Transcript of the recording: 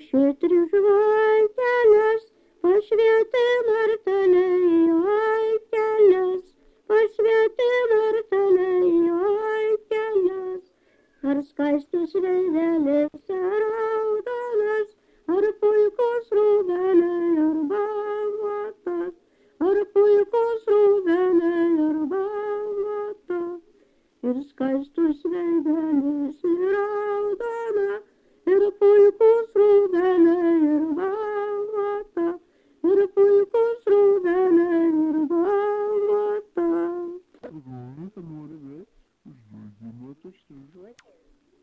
švitri žvakelės, pašvietė marteliai, oi kelias, pašvietė marteliai, oi kelias. Ar skaistus veidelis, ar raudonas, ar puikus rūbeliai, ar balvotas, ar puikus rūbeliai, ar balvotas. Ir skaistus veidelis, ir raudona, ir puikus rūbeliai, ir